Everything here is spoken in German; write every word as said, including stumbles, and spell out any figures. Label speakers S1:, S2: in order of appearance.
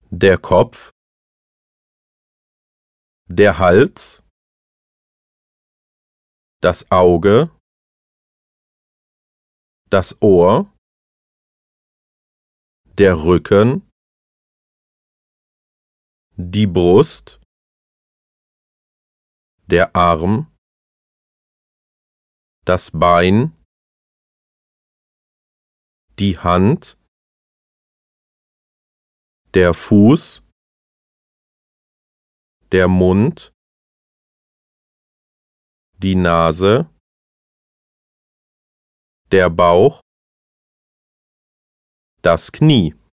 S1: der Kopf, der Hals, das Auge, das Ohr, der Rücken, die Brust, der Arm, das Bein, die Hand, der Fuß, der Mund, die Nase, der Bauch, das Knie.